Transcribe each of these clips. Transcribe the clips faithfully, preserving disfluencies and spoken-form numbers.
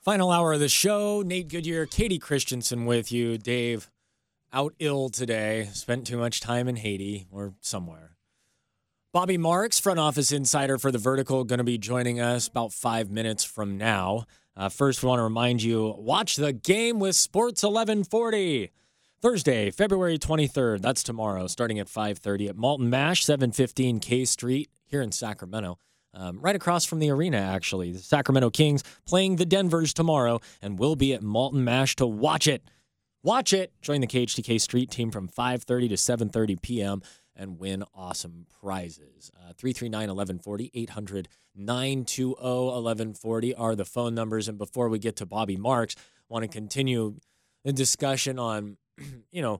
Final hour of the show. Nate Goodyear, Katie Christensen with you. Dave, out ill today. Spent too much time in Haiti or somewhere. Bobby Marks, front office insider for The Vertical, going to be joining us about five minutes from now. Uh, first, we want to remind you, watch the game with Sports eleven forty. Thursday, February twenty-third. That's tomorrow, starting at five thirty at Malton Mash, seven fifteen K Street here in Sacramento. Um, right across from the arena, actually. The Sacramento Kings playing the Denvers tomorrow, and we'll be at Malton Mash to watch it. Watch it. Join the K H T K Street team from five thirty to seven thirty p.m. and win awesome prizes. Uh, three three nine, one one four zero, eight hundred, nine two zero, one one four zero are the phone numbers. And before we get to Bobby Marks, I want to continue the discussion on, you know,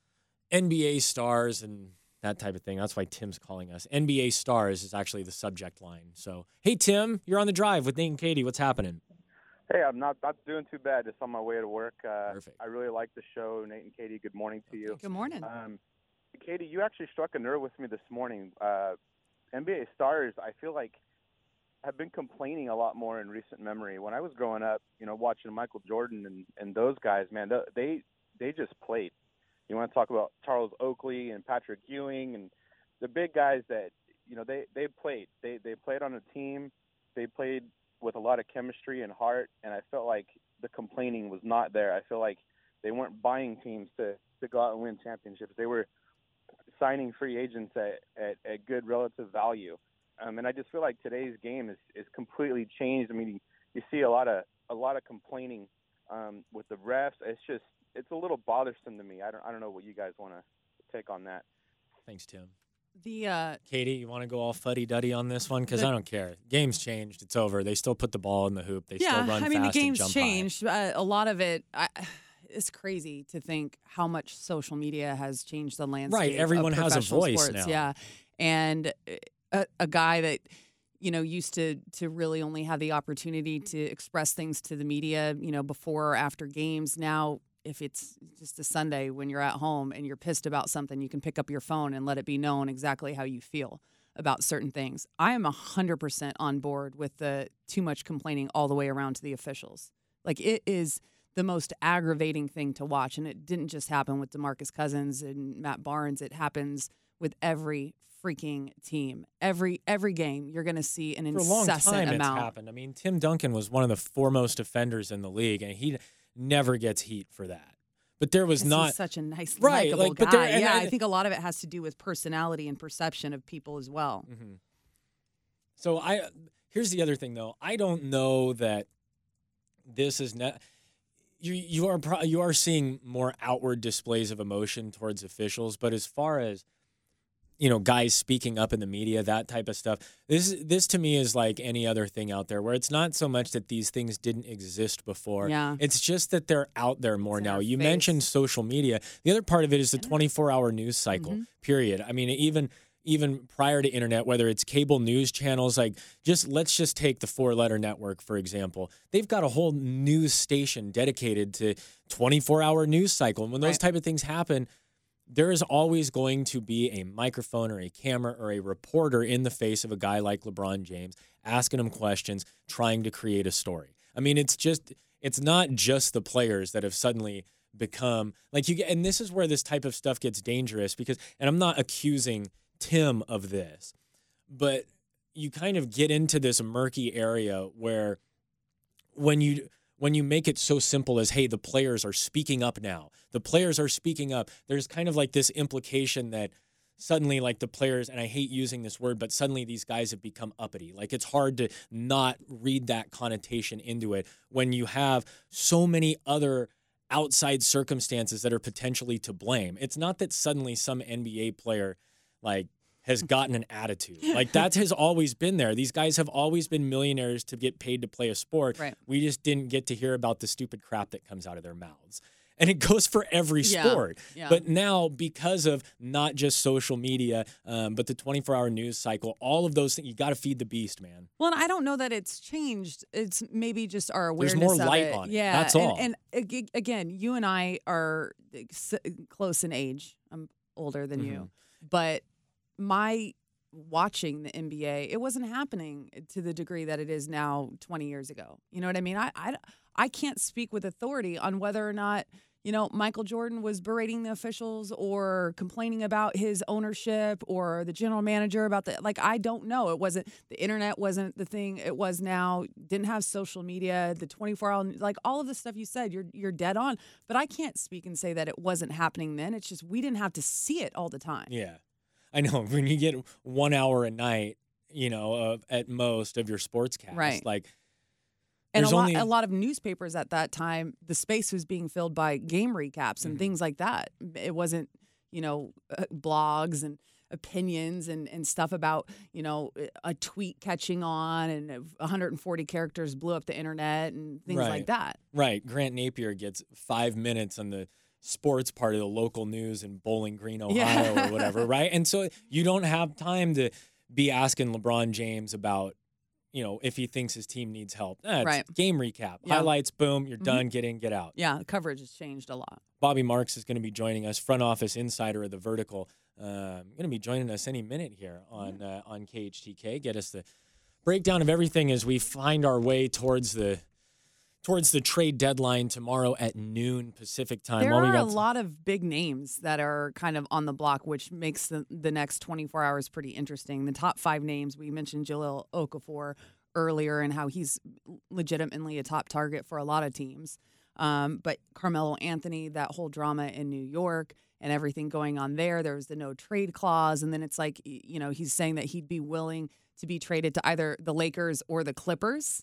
N B A stars and that type of thing. That's why Tim's calling us. N B A stars is actually the subject line. So, hey, Tim, you're on the drive with Nate and Katie. What's happening? Hey, I'm not not doing too bad. Just on my way to work. Uh, Perfect. I really like the show. Nate and Katie, good morning to you. Good morning. Um, Katie, you actually struck a nerve with me this morning. Uh, N B A stars, I feel like, have been complaining a lot more in recent memory. When I was growing up, you know, watching Michael Jordan and, and those guys, man, they they just played. You want to talk about Charles Oakley and Patrick Ewing and the big guys that, you know, they, they played. They they played on a team. They played with a lot of chemistry and heart, and I felt like the complaining was not there. I feel like they weren't buying teams to, to go out and win championships. They were signing free agents at, at, at good relative value. Um, and I just feel like today's game is, is completely changed. I mean, you, you see a lot of a lot of complaining um, with the refs. It's just it's a little bothersome to me. I don't I don't know what you guys want to take on that. Thanks, Tim. The uh, Katie, you want to go all fuddy-duddy on this one? Because I don't care. Game's changed. It's over. They still put the ball in the hoop. They yeah, still run I mean, fast the and game's jump changed. Uh, a lot of it, I, it's crazy to think how much social media has changed the landscape. Right, everyone of has a professional voice sports. now. Yeah, and a, a guy that you know used to to really only have the opportunity to express things to the media, you know, before or after games. Now, if it's just a Sunday when you're at home and you're pissed about something, you can pick up your phone and let it be known exactly how you feel about certain things. I am one hundred percent on board with the too much complaining all the way around to the officials. Like, it is the most aggravating thing to watch, and it didn't just happen with DeMarcus Cousins and Matt Barnes. It happens with every freaking team. Every every game, you're going to see an For incessant a long time amount. it's happened. I mean, Tim Duncan was one of the foremost offenders in the league, and he never gets heat for that. But there was This not is such a nice, right, likable like, but guy. there- and yeah, I- I think a lot of it has to do with personality and perception of people as well. Mm-hmm. So I here's the other thing, though. I don't know that this is not. You you are pro- you are seeing more outward displays of emotion towards officials, but as far as you know, guys speaking up in the media, that type of stuff. This this to me is like any other thing out there, where it's not so much that these things didn't exist before. Yeah. It's just that they're out there more It's in now. our You face. mentioned social media. The other part of it is the twenty-four hour news cycle. Mm-hmm. Period. I mean, even. Even prior to internet, whether it's cable news channels, like just let's just take the Four Letter Network, for example. They've got a whole news station dedicated to twenty-four hour news cycle. And when those Right. type of things happen, there is always going to be a microphone or a camera or a reporter in the face of a guy like LeBron James, asking him questions, trying to create a story. I mean, it's just, it's not just the players that have suddenly become like you get, and this is where this type of stuff gets dangerous because, and I'm not accusing Tim of this, but you kind of get into this murky area where when you when you make it so simple as, hey, the players are speaking up now, the players are speaking up, there's kind of like this implication that suddenly like the players, and I hate using this word, but suddenly these guys have become uppity. Like it's hard to not read that connotation into it when you have so many other outside circumstances that are potentially to blame. It's not that suddenly some N B A player like has gotten an attitude. Like that has always been there. These guys have always been millionaires to get paid to play a sport. Right. We just didn't get to hear about the stupid crap that comes out of their mouths. And it goes for every Yeah, sport. yeah. But now, because of not just social media, um, but the twenty-four hour news cycle, all of those things, you got to feed the beast, man. Well, and I don't know that it's changed. It's maybe just our There's awareness more of light it. on it. Yeah, That's and, all. And ag- again, you and I are s- close in age. I'm older than Mm-hmm. you, but my watching the N B A, it wasn't happening to the degree that it is now twenty years ago. You know what I mean? I, I, I can't speak with authority on whether or not, you know, Michael Jordan was berating the officials or complaining about his ownership or the general manager about the, like, I don't know. It wasn't, the internet wasn't the thing it was now, didn't have social media, the twenty-four hour, like all of the stuff you said, you're, you're dead on. But I can't speak and say that it wasn't happening then. It's just, we didn't have to see it all the time. Yeah. I know when you get one hour a night, you know, of, at most of your sportscast, right. like, and a lot, only... a lot of newspapers at that time, the space was being filled by game recaps and mm-hmm. things like that. It wasn't, you know, uh, blogs and opinions and, and stuff about, you know, a tweet catching on and one hundred forty characters blew up the internet and things right. like that. Right. Grant Napier gets five minutes on the sports part of the local news in Bowling Green, Ohio yeah. or whatever, right? And so you don't have time to be asking LeBron James about, you know, if he thinks his team needs help. Eh, it's right. game recap. Yeah. Highlights, boom, you're mm-hmm. done, get in, get out. Yeah, the coverage has changed a lot. Bobby Marks is going to be joining us, front office insider of the Vertical. Uh, going to be joining us any minute here on uh, on K H T K. Get us the breakdown of everything as we find our way towards the towards the trade deadline tomorrow at noon Pacific time. There While are we got a some- lot of big names that are kind of on the block, which makes the, the next twenty-four hours pretty interesting. The top five names, we mentioned Jahlil Okafor earlier and how he's legitimately a top target for a lot of teams. Um, but Carmelo Anthony, that whole drama in New York and everything going on there, there was the no trade clause. And then it's like, you know, he's saying that he'd be willing to be traded to either the Lakers or the Clippers.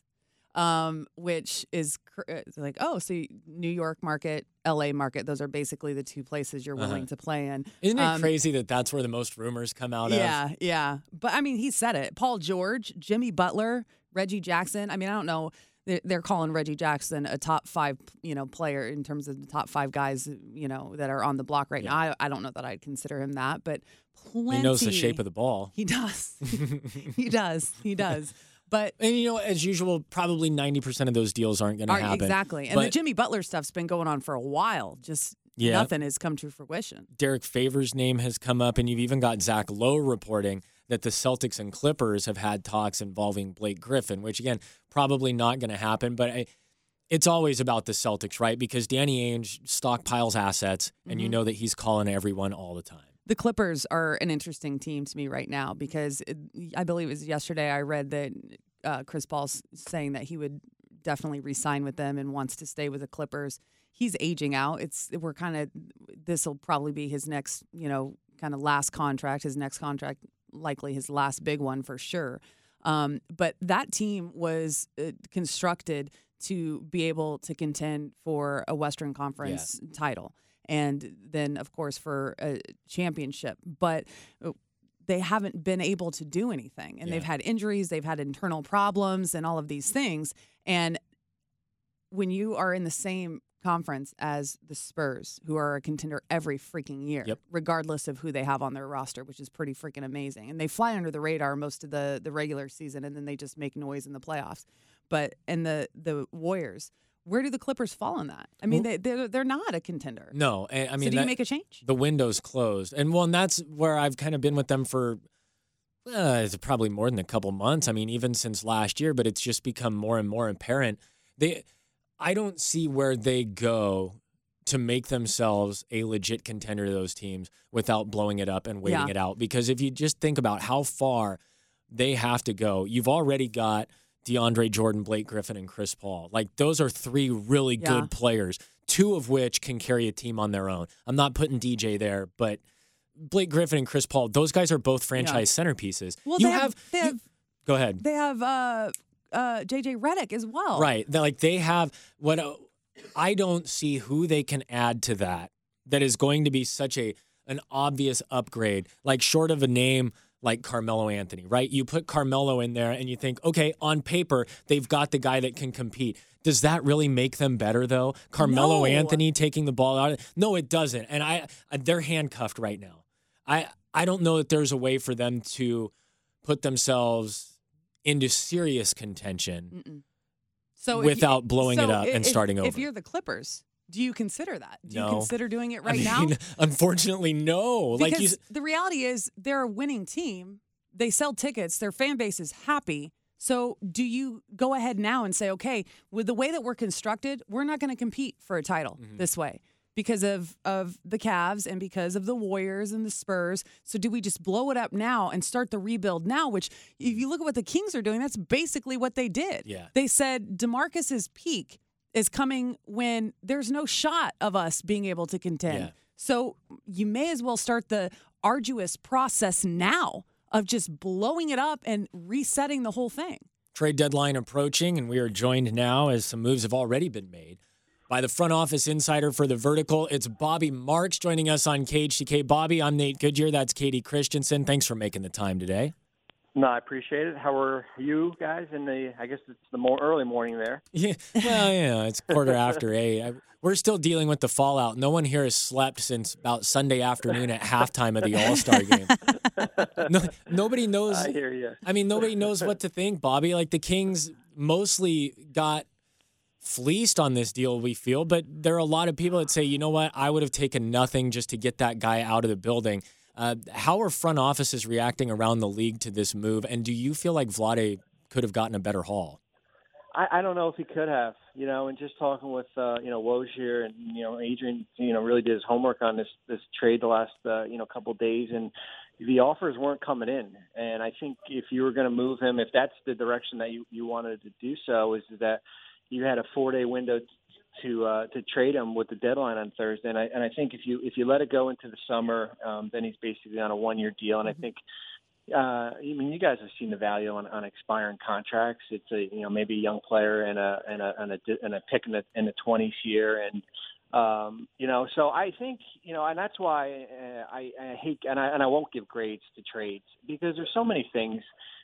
Um, which is it's like, oh, so New York market, L A market, those are basically the two places you're willing uh-huh. to play in. Isn't it um, crazy that that's where the most rumors come out yeah, of? Yeah, yeah. But, I mean, he said it. Paul George, Jimmy Butler, Reggie Jackson. I mean, I don't know. They're, they're calling Reggie Jackson a top five, you know, player in terms of the top five guys, you know, that are on the block right yeah. now. I, I don't know that I'd consider him that, but plenty. He knows the shape of the ball. He does. he does. He does. But and you know, as usual, probably ninety percent of those deals aren't going to happen. Exactly. And but, the Jimmy Butler stuff's been going on for a while. Just yeah. nothing has come to fruition. Derek Favors' name has come up, and you've even got Zach Lowe reporting that the Celtics and Clippers have had talks involving Blake Griffin, which, again, probably not going to happen. But I, it's always about the Celtics, right? Because Danny Ainge stockpiles assets, and mm-hmm. you know that he's calling everyone all the time. The Clippers are an interesting team to me right now because it, I believe it was yesterday I read that uh, Chris Paul's saying that he would definitely re-sign with them and wants to stay with the Clippers. He's aging out. It's we're kind of this will probably be his next, you know, kind of last contract. His next contract, likely his last big one for sure. Um, but that team was uh, constructed to be able to contend for a Western Conference yeah. title. And then, of course, for a championship. But they haven't been able to do anything. And yeah. they've had injuries, they've had internal problems, and all of these things. And when you are in the same conference as the Spurs, who are a contender every freaking year, yep. regardless of who they have on their roster, which is pretty freaking amazing. And they fly under the radar most of the, the regular season, and then they just make noise in the playoffs. But and the the Warriors, where do the Clippers fall in that? I mean, well, they they're, they're not a contender. No, and I mean, so do that, you make a change? The window's closed, and well, and that's where I've kind of been with them for uh, it's probably more than a couple months. I mean, even since last year, but it's just become more and more apparent. They, I don't see where they go to make themselves a legit contender to those teams without blowing it up and waiting yeah. it out. Because if you just think about how far they have to go, you've already got DeAndre Jordan, Blake Griffin, and Chris Paul. Like, those are three really yeah. good players, two of which can carry a team on their own. I'm not putting D J there, but Blake Griffin and Chris Paul, those guys are both franchise yeah. centerpieces. Well, you they have, have, they you, have go ahead. They have uh, uh, J J Redick as well. Right. They're like they have what uh, I don't see who they can add to that that is going to be such a an obvious upgrade, like short of a name like Carmelo Anthony, right? You put Carmelo in there and you think, okay, on paper, they've got the guy that can compete. Does that really make them better, though? Carmelo no. Anthony taking the ball out? No, it doesn't. And I, they're handcuffed right now. I, I don't know that there's a way for them to put themselves into serious contention Mm-mm. so without you, blowing so it up if, and starting over. If you're the Clippers, do you consider that? Do no. you consider doing it right I mean, now? Unfortunately, no. Because like you, the reality is they're a winning team. they sell tickets. Their fan base is happy. So do you go ahead now and say, okay, with the way that we're constructed, we're not going to compete for a title mm-hmm. this way because of, of the Cavs and because of the Warriors and the Spurs. So do we just blow it up now and start the rebuild now, which if you look at what the Kings are doing, that's basically what they did. Yeah. They said DeMarcus's peak is coming when there's no shot of us being able to contend. Yeah. So you may as well start the arduous process now of just blowing it up and resetting the whole thing. Trade deadline approaching, and we are joined now, as some moves have already been made, by the front office insider for The Vertical. It's Bobby Marks joining us on K H T K. Bobby, I'm Nate Goodyear. That's Katie Christensen. Thanks for making the time today. No, I appreciate it. How are you guys in the, I guess it's the more early morning there. Yeah, well, yeah, it's quarter after eight. I, we're still dealing with the fallout. No one here has slept since about Sunday afternoon at halftime of the All-Star game. No, nobody knows. I hear you. I mean, nobody knows what to think, Bobby. Like, the Kings mostly got fleeced on this deal, we feel, but there are a lot of people that say, you know what, I would have taken nothing just to get that guy out of the building. Uh, how are front offices reacting around the league to this move? And do you feel like Vlade could have gotten a better haul? I, I don't know if he could have, you know, and just talking with, uh, you know, Woj here and, you know, Adrian, you know, really did his homework on this, this trade the last, uh, you know, couple of days. And the offers weren't coming in. And I think if you were going to move him, if that's the direction that you, you wanted to do so, is that you had a four-day window to uh, to trade him with the deadline on Thursday, and I and I think if you if you let it go into the summer, um, then he's basically on a one-year deal. And I think, uh, I mean, you guys have seen the value on, on expiring contracts. It's a you know maybe a young player and a and a and a, and a pick in the in the twenties year, and um, you know, so I think you know, and that's why uh, I, I hate and I and I won't give grades to trades because there's so many things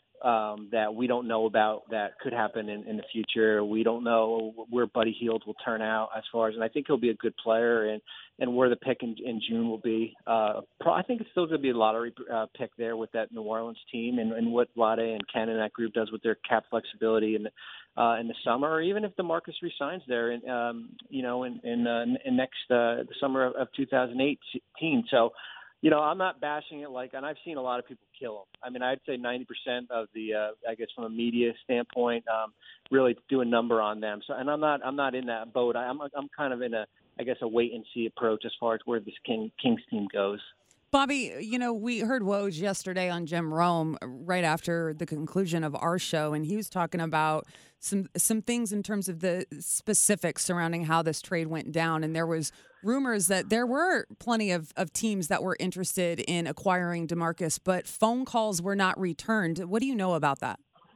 Um, that we don't know about that could happen in, in the future. We don't know where Buddy Hield will turn out as far as, and I think he'll be a good player, and, and where the pick in, in June will be. Uh, pro, I think it's still going to be a lottery uh, pick there with that New Orleans team, and, and what Vlade and Ken and that group does with their cap flexibility in the, uh, in the summer, or even if DeMarcus resigns there, in, um, you know, in, in, uh, in next uh, the summer of, of two thousand eighteen. So. You know, I'm not bashing it like, and I've seen a lot of people kill him. I mean, I'd say ninety percent of the, uh, I guess, from a media standpoint, um, really do a number on them. So, and I'm not, I'm not in that boat. I'm, I'm kind of in a, I guess, a wait and see approach as far as where this King, Kings team goes. Bobby, you know, we heard Woj yesterday on Jim Rome right after the conclusion of our show, and he was talking about some some things in terms of the specifics surrounding how this trade went down. And there was rumors that there were plenty of, of teams that were interested in acquiring DeMarcus, but phone calls were not returned. What do you know about that?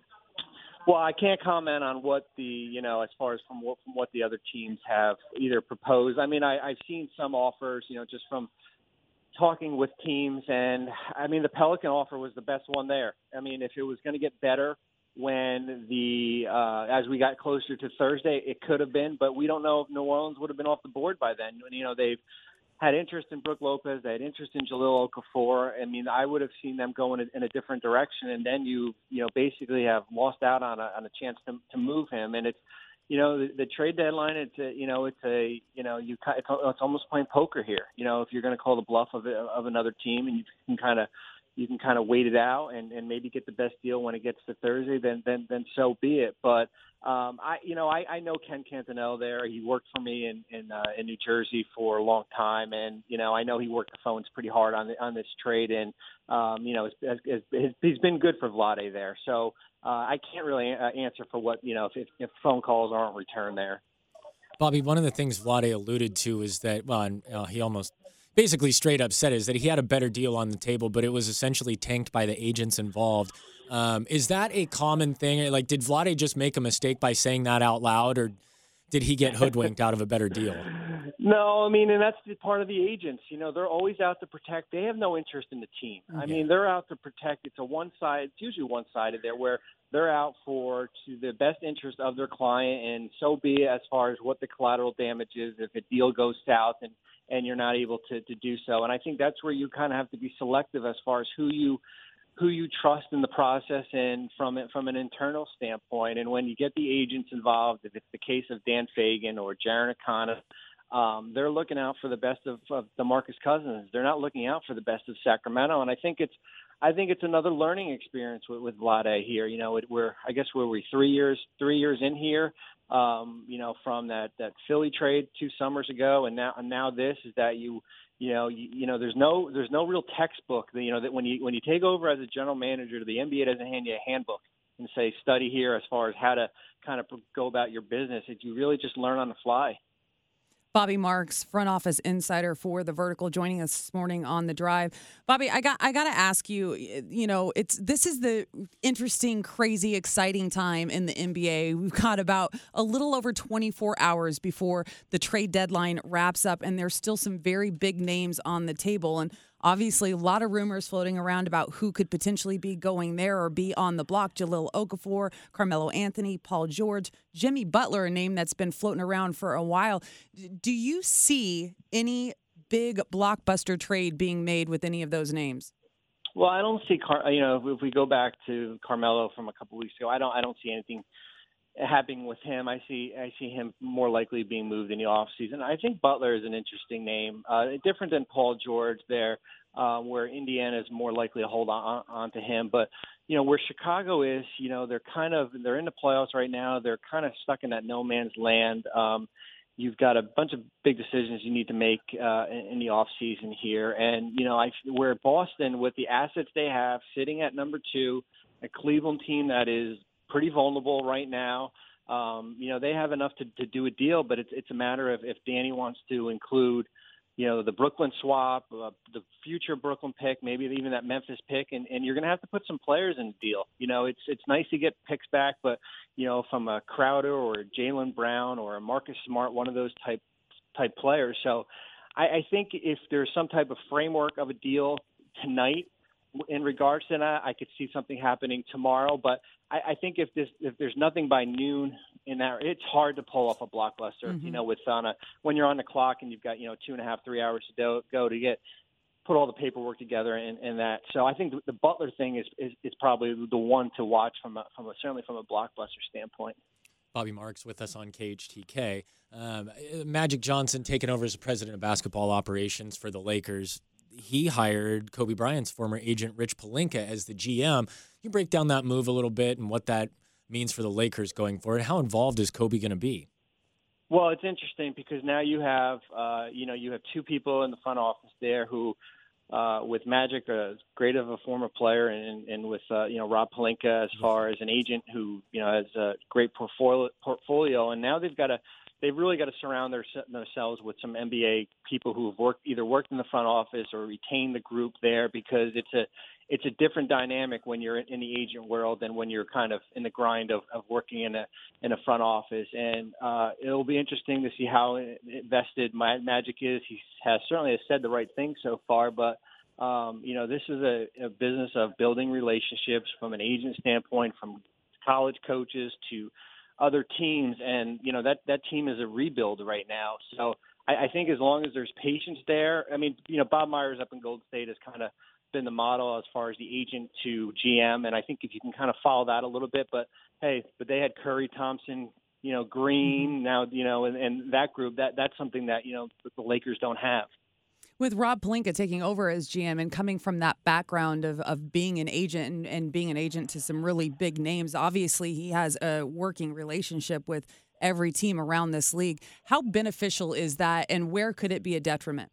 Well, I can't comment on what the, you know, as far as from what, from what the other teams have either proposed. I mean, I, I've seen some offers, you know, just from talking with teams, and I mean the Pelican offer was the best one there. I mean, if it was going to get better when the uh, as we got closer to Thursday, it could have been, but we don't know if New Orleans would have been off the board by then. You know, they've had interest in Brook Lopez, they had interest in Jahlil Okafor. I mean, I would have seen them go in a, in a different direction, and then you you know basically have lost out on a on a chance to to move him, and it's. You know, the, the trade deadline, it's a, you know, it's a, you know, you it's, it's almost playing poker here. You know, if you're going to call the bluff of it, of another team, and you can kind of, you can kind of wait it out and, and maybe get the best deal when it gets to Thursday, then then then so be it. But um, I, you know, I, I know Ken Cantanell there. He worked for me in in, uh, in New Jersey for a long time, and you know, I know he worked the phones pretty hard on the, on this trade, and um, you know, it's, it's, it's, he's been good for Vlade there. So. Uh, I can't really uh, answer for what, you know, if, if phone calls aren't returned there. Bobby, one of the things Vlade alluded to is that, well, and, uh, he almost basically straight up said is that he had a better deal on the table, but it was essentially tanked by the agents involved. Um, is that a common thing? Like, did Vlade just make a mistake by saying that out loud, or did he get hoodwinked out of a better deal? No, I mean, and that's the part of the agents. You know, they're always out to protect. They have no interest in the team. I Yeah. mean, they're out to protect. It's a one side. It's usually one sided there, where they're out for to the best interest of their client, and so be it as far as what the collateral damage is if a deal goes south and and you're not able to to do so. And I think that's where you kind of have to be selective as far as who you who you trust in the process and from it from an internal standpoint. And when you get the agents involved, if it's the case of Dan Fagan or Jaron Akana, um, they're looking out for the best of, of DeMarcus Cousins. They're not looking out for the best of Sacramento. And I think it's, I think it's another learning experience with, with Vlade here. You know, it, we're I guess we're we three years three years in here. Um, you know, from that, that Philly trade two summers ago, and now and now this is that you you know you, you know there's no there's no real textbook that, you know, that when you when you take over as a general manager, the N B A doesn't hand you a handbook and say study here as far as how to kind of go about your business. It, you really just learn on the fly. Bobby Marks, front office insider for The Vertical, joining us this morning on The Drive. Bobby, I got I got to ask you, you know, it's this is the interesting, crazy, exciting time in the N B A. We've got about a little over twenty-four hours before the trade deadline wraps up, and there's still some very big names on the table. And obviously, a lot of rumors floating around about who could potentially be going there or be on the block. Jahlil Okafor, Carmelo Anthony, Paul George, Jimmy Butler, a name that's been floating around for a while. Do you see any big blockbuster trade being made with any of those names? Well, I don't see, Car- you know, if we go back to Carmelo from a couple weeks ago, I don't, I don't see anything happening with him. I see, I see him more likely being moved in the offseason. I think Butler is an interesting name, uh, different than Paul George there, uh, where Indiana is more likely to hold on, on to him. But, you know, where Chicago is, you know, they're kind of, they're in the playoffs right now. They're kind of stuck in that no man's land. Um, You've got a bunch of big decisions you need to make uh, in, in the offseason here. And, you know, I, where Boston, with the assets they have, sitting at number two, a Cleveland team that is pretty vulnerable right now, um, you know, they have enough to, to do a deal, but it's, it's a matter of if Danny wants to include, you know, the Brooklyn swap, uh, the future Brooklyn pick, maybe even that Memphis pick, and, and you're going to have to put some players in the deal. You know, it's it's nice to get picks back, but, you know, from a Crowder or a Jaylen Brown or a Marcus Smart, one of those type type players. So I, I think if there's some type of framework of a deal tonight in regards to that, I could see something happening tomorrow. But I, I think if this if there's nothing by noon in that, it's hard to pull off a blockbuster. Mm-hmm. You know, with on a when you're on the clock and you've got, you know, two and a half, three hours to do, go to get put all the paperwork together and, and that. So I think the, the Butler thing is, is is probably the one to watch from a, from a, certainly from a blockbuster standpoint. Bobby Marks with us on K H T K. Um, Magic Johnson taking over as the president of basketball operations for the Lakers. He hired Kobe Bryant's former agent, Rich Pelinka, as the G M. You break down that move a little bit and what that means for the Lakers going forward. How involved is Kobe going to be? Well, it's interesting because now you have, uh, you know, you have two people in the front office there who, uh, with Magic, uh, great of a former player, and, and with, uh, you know, Rob Pelinka as far as an agent who, you know, has a great portfolio, portfolio. And now they've got to, they've really got to surround their, themselves with some N B A people who have worked, either worked in the front office or retained the group there, because it's a, it's a different dynamic when you're in the agent world than when you're kind of in the grind of, of working in a in a front office. And uh, it'll be interesting to see how invested Magic is. He has certainly has said the right thing so far, but um, you know, this is a, a business of building relationships from an agent standpoint, from college coaches to other teams, and you know that that team is a rebuild right now. So I, I think as long as there's patience there, I mean, you know, Bob Myers up in Golden State has kind of been the model as far as the agent to G M, and I think if you can kind of follow that a little bit, but hey, but they had Curry, Thompson, you know, Green, now, you know, and, and that group, that that's something that, you know, the Lakers don't have. With Rob Pelinka taking over as G M and coming from that background of, of being an agent and, and being an agent to some really big names, obviously he has a working relationship with every team around this league. How beneficial is that, and where could it be a detriment?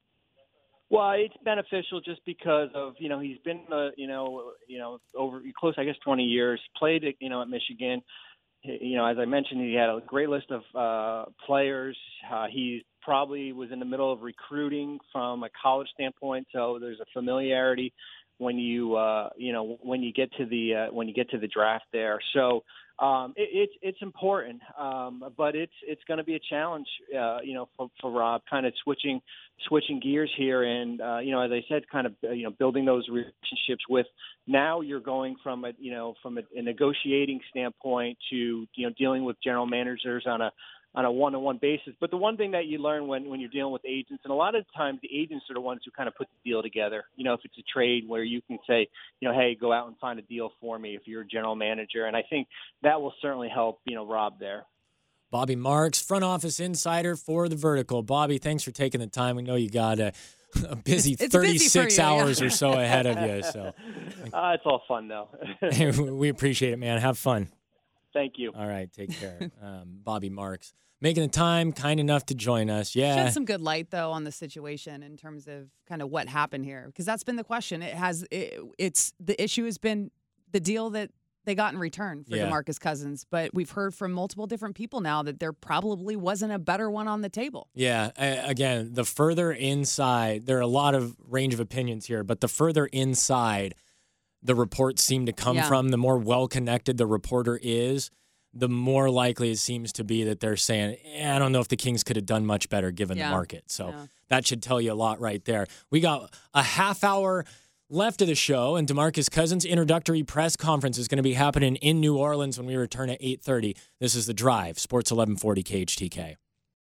Well, it's beneficial just because of, you know, he's been, uh, you know, you know, over close, I guess, twenty years, played, you know, at Michigan. You know, as I mentioned, he had a great list of uh, players. Uh, he probably was in the middle of recruiting from a college standpoint, so there's a familiarity when you, uh, you know, when you get to the uh, when you get to the draft there. So um, it, it's it's important, um, but it's it's going to be a challenge, uh, you know, for, for Rob, kind of switching switching gears here, and uh, you know, as I said, kind of you know, building those relationships with. Now you're going from a you know from a, a negotiating standpoint to you know dealing with general managers on a on a one-on-one basis. But the one thing that you learn when, when you're dealing with agents, and a lot of times the agents are the ones who kind of put the deal together. You know, if it's a trade where you can say, you know, hey, go out and find a deal for me if you're a general manager. And I think that will certainly help, you know, Rob there. Bobby Marks, front office insider for The Vertical. Bobby, thanks for taking the time. We know you got a, a busy It's- it's busy thirty-six for you, yeah. hours or so ahead of you. So Uh, it's all fun though. we appreciate it, man. Have fun. Thank you. All right, take care. Um, Bobby Marks making the time, kind enough to join us. Yeah. Shed some good light though on the situation in terms of kind of what happened here, because that's been the question. It has it, it's the issue has been the deal that they got in return for Yeah. DeMarcus Cousins, but we've heard from multiple different people now that there probably wasn't a better one on the table. Yeah. a- Again, the further inside, there are a lot of range of opinions here, but the further inside the reports seem to come Yeah. from, the more well-connected the reporter is, the more likely it seems to be that they're saying, eh, I don't know if the Kings could have done much better given Yeah. the market. So Yeah. that should tell you a lot right there. We got a half hour left of the show, and DeMarcus Cousins' introductory press conference is going to be happening in New Orleans when we return at eight thirty. This is The Drive, Sports eleven forty K H T K.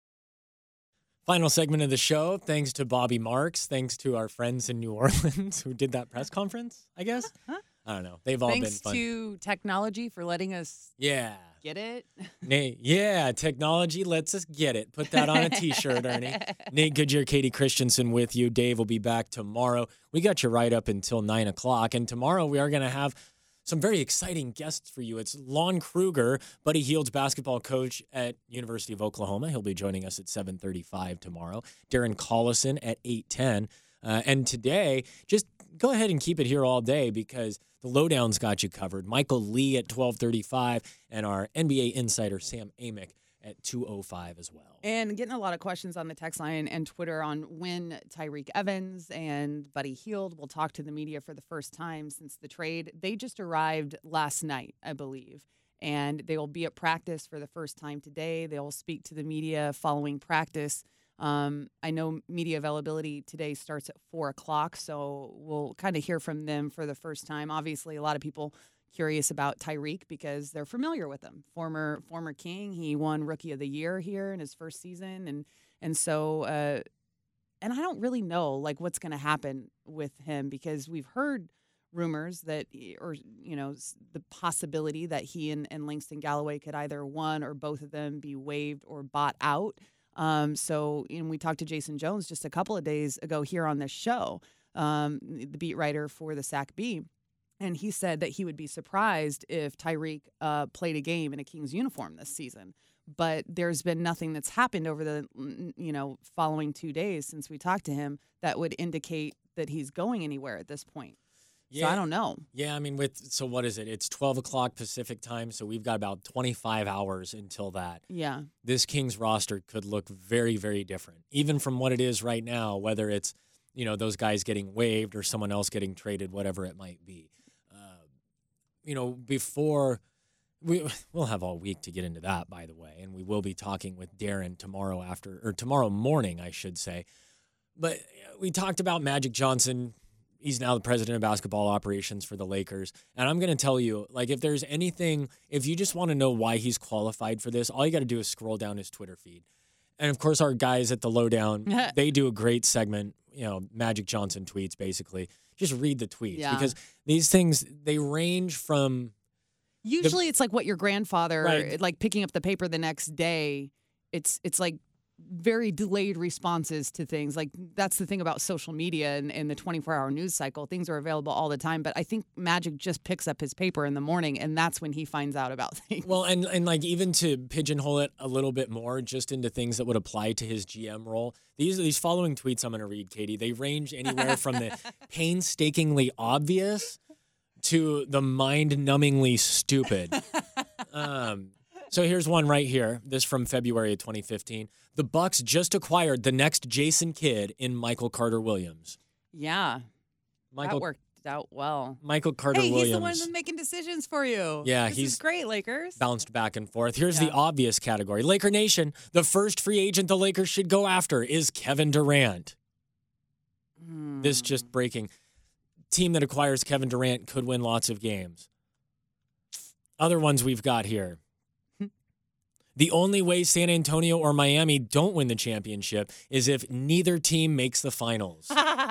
Final segment of the show, thanks to Bobby Marks, thanks to our friends in New Orleans who did that press conference, I guess. I don't know. They've all Thanks been fun. to technology for letting us yeah. get it. Nate, yeah, technology lets us get it. Put that on a T-shirt, Ernie. Nate Goodyear, Katie Christensen with you. Dave will be back tomorrow. We got you right up until nine o'clock. And tomorrow we are going to have some very exciting guests for you. It's Lon Kruger, Buddy Hield's basketball coach at University of Oklahoma. He'll be joining us at seven thirty-five tomorrow. Darren Collison at eight ten. Uh, and today, just go ahead and keep it here all day because the Lowdown's got you covered. Michael Lee at twelve thirty-five and our N B A insider Sam Amick at two oh five as well. And getting a lot of questions on the text line and Twitter on when Tyreke Evans and Buddy Hield will talk to the media for the first time since the trade. They just arrived last night, I believe, and they will be at practice for the first time today. They will speak to the media following practice. Um, I know media availability today starts at four o'clock, so we'll kind of hear from them for the first time. Obviously, a lot of people curious about Tyreke because they're familiar with him. Former former King, he won Rookie of the Year here in his first season, and and so uh, and I don't really know like what's going to happen with him because we've heard rumors that, or you know, the possibility that he and, and Langston Galloway could either one or both of them be waived or bought out. Um, so, and we talked to Jason Jones just a couple of days ago here on this show, um, the beat writer for the S A C B. And he said that he would be surprised if Tyreke uh, played a game in a Kings uniform this season. But there's been nothing that's happened over the, you know, following two days since we talked to him that would indicate that he's going anywhere at this point. Yeah. So I don't know. Yeah, I mean, with so what is it? It's twelve o'clock Pacific time, so we've got about twenty-five hours until that. Yeah. This Kings roster could look very, very different, even from what it is right now, whether it's, you know, those guys getting waived or someone else getting traded, whatever it might be. Uh, you know, before we, we'll have all week to get into that, by the way, and we will be talking with Darren tomorrow after, or tomorrow morning, I should say. But we talked about Magic Johnson. He's now the president of basketball operations for the Lakers. And I'm going to tell you, like, if there's anything, if you just want to know why he's qualified for this, all you got to do is scroll down his Twitter feed. And, of course, our guys at the Lowdown, they do a great segment, you know, Magic Johnson tweets, basically. Just read the tweets. Yeah. Because these things, they range from... Usually it's like what your grandfather, Right. like picking up the paper the next day. It's it's like very delayed responses to things. Like that's the thing about social media and, and the twenty-four hour news cycle. Things are available all the time. But I think Magic just picks up his paper in the morning, and that's when he finds out about things. Well, and, and like even to pigeonhole it a little bit more just into things that would apply to his G M role, these these following tweets I'm going to read, Katie, they range anywhere from the painstakingly obvious to the mind-numbingly stupid. Um, so here's one right here. This from February of twenty fifteen. The Bucks just acquired the next Jason Kidd in Michael Carter Williams. Yeah, Michael that worked out well. Michael Carter Hey, Williams. he's the one that's making decisions for you. Yeah, this he's is great, Lakers. bounced back and forth. Here's Yeah. the obvious category. Laker Nation, the first free agent the Lakers should go after is Kevin Durant. Hmm. This just breaking. Team that acquires Kevin Durant could win lots of games. Other ones we've got here. The only way San Antonio or Miami don't win the championship is if neither team makes the finals.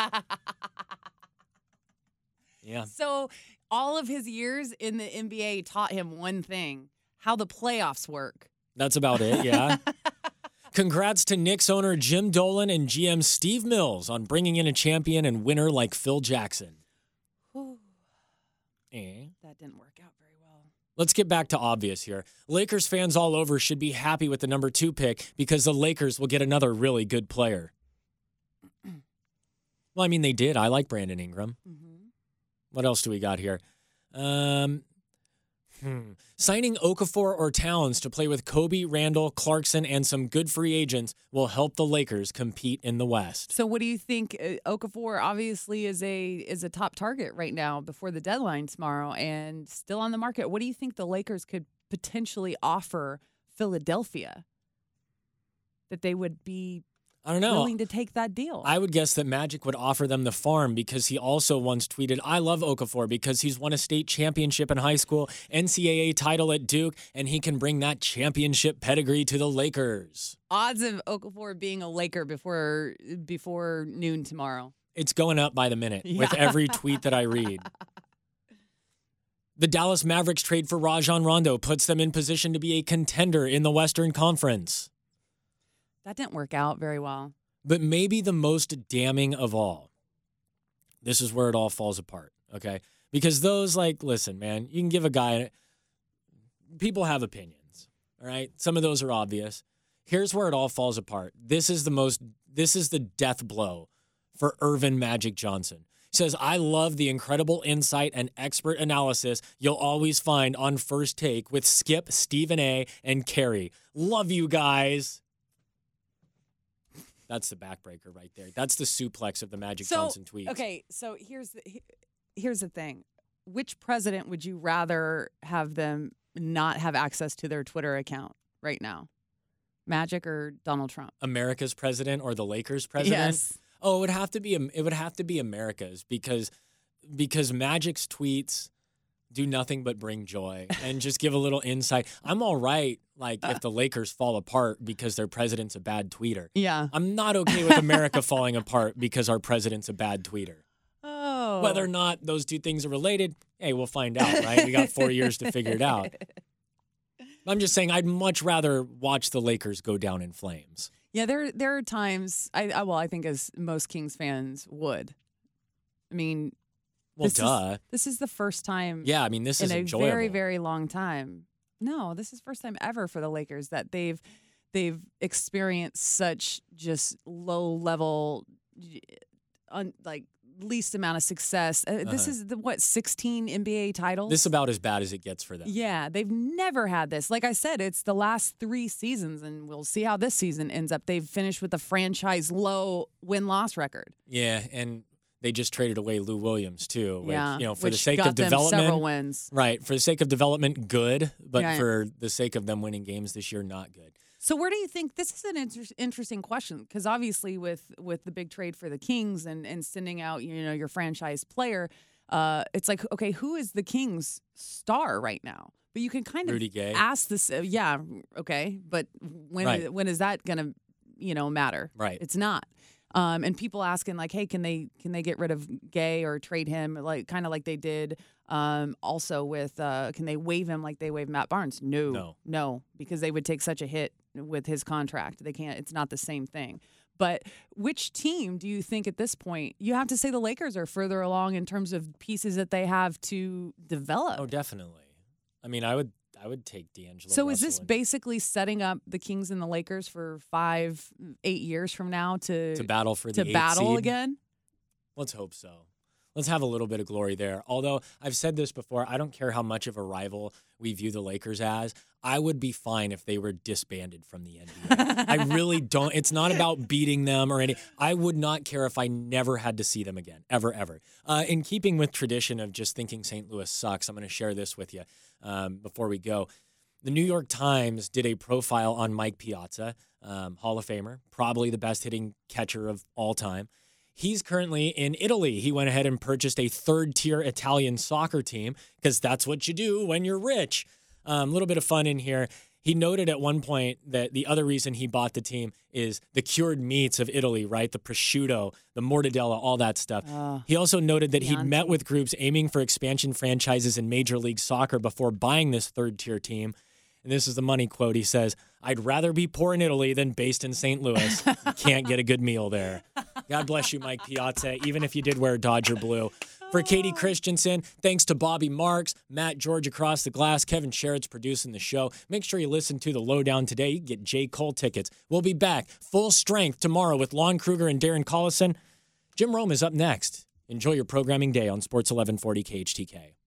Yeah. So all of his years in the N B A taught him one thing: how the playoffs work. That's about it, yeah. Congrats to Knicks owner Jim Dolan and G M Steve Mills on bringing in a champion and winner like Phil Jackson. Eh? That didn't work out very well. Let's get back to obvious here. Lakers fans all over should be happy with the number two pick because the Lakers will get another really good player. Well, I mean, they did. I like Brandon Ingram. Mm-hmm. What else do we got here? Um, hmm. Signing Okafor or Towns to play with Kobe, Randall, Clarkson, and some good free agents will help the Lakers compete in the West. So what do you think? Uh, Okafor obviously is a is a top target right now before the deadline tomorrow and still on the market. What do you think the Lakers could potentially offer Philadelphia that they would be I don't know. willing to take that deal? I would guess that Magic would offer them the farm because he also once tweeted, I love Okafor because he's won a state championship in high school, N C double A title at Duke, and he can bring that championship pedigree to the Lakers. Odds of Okafor being a Laker before before noon tomorrow. It's going up by the minute Yeah. with every tweet that I read. The Dallas Mavericks trade for Rajon Rondo puts them in position to be a contender in the Western Conference. That didn't work out very well. But maybe the most damning of all, this is where it all falls apart, okay? Because those, like, listen, man, you can give a guy, people have opinions, all right? Some of those are obvious. Here's where it all falls apart. This is the most, this is the death blow for Earvin Magic Johnson. He says, I love the incredible insight and expert analysis you'll always find on First Take with Skip, Stephen A., and Carrie. Love you guys. That's the backbreaker right there. That's the suplex of the Magic So, Johnson tweets. Okay, so here's the he- here's the thing. Which president would you rather have them not have access to their Twitter account right now? Magic or Donald Trump? America's president or the Lakers president? Yes. Oh, it would have to be it would have to be America's because because Magic's tweets do nothing but bring joy and just give a little insight. I'm all right, like, if the Lakers fall apart because their president's a bad tweeter. Yeah. I'm not okay with America falling apart because our president's a bad tweeter. Oh. Whether or not those two things are related, hey, we'll find out, right? We got four years to figure it out. I'm just saying I'd much rather watch the Lakers go down in flames. Yeah, there there are times I, I well, I think as most Kings fans would. I mean, Well, this duh. Is, this is the first time Yeah, I mean, this is in a enjoyable. very, very long time. No, this is the first time ever for the Lakers that they've they've experienced such just low level, un, like least amount of success. Uh, This Uh-huh. is the what sixteen N B A titles. This is about as bad as it gets for them. Yeah, they've never had this. Like I said, it's the last three seasons, and we'll see how this season ends up. They've finished with a franchise low win loss record. Yeah, and they just traded away Lou Williams too. Which, Yeah, you know, for which the sake got of them development, several wins. right? For the sake of development, good, but Right. for the sake of them winning games this year, not good. So where do you think this is an inter- interesting question? Because obviously with with the big trade for the Kings and, and sending out you know your franchise player, uh, it's like okay, who is the Kings star right now? But you can kind of Rudy Gay. ask this. Uh, yeah, okay, but when Right. is, when is that gonna you know matter? Right. It's not. Um, and people asking like, hey, can they can they get rid of Gay or trade him like kind of like they did um, also with uh, can they waive him like they waived Matt Barnes? No, No. no, because they would take such a hit with his contract. They can't. It's not the same thing. But which team do you think at this point? You have to say the Lakers are further along in terms of pieces that they have to develop. Oh, definitely. I mean, I would I would take D'Angelo. So is Russell this and- basically setting up the Kings and the Lakers for five, eight years from now to to battle for to the eighth battle seed? again? Let's hope so. Let's have a little bit of glory there. Although I've said this before, I don't care how much of a rival we view the Lakers as. I would be fine if they were disbanded from the N B A. I really don't. It's not about beating them or any. I would not care if I never had to see them again, ever, ever. Uh, in keeping with tradition of just thinking Saint Louis sucks, I'm going to share this with you um, before we go. The New York Times did a profile on Mike Piazza, um, Hall of Famer, probably the best hitting catcher of all time. He's currently in Italy. He went ahead and purchased a third-tier Italian soccer team because that's what you do when you're rich. A um, little bit of fun in here. He noted at one point that the other reason he bought the team is the cured meats of Italy, right? The prosciutto, the mortadella, all that stuff. Oh, He also noted that he'd Chianti. met with groups aiming for expansion franchises in Major League Soccer before buying this third-tier team. And this is the money quote. He says, I'd rather be poor in Italy than based in Saint Louis. You can't get a good meal there. God bless you, Mike Piazza, even if you did wear Dodger blue. For Katie Christensen, thanks to Bobby Marks, Matt George across the glass, Kevin Sherritt's producing the show. Make sure you listen to The Lowdown today. You can get J. Cole tickets. We'll be back full strength tomorrow with Lon Kruger and Darren Collison. Jim Rome is up next. Enjoy your programming day on Sports eleven forty K H T K.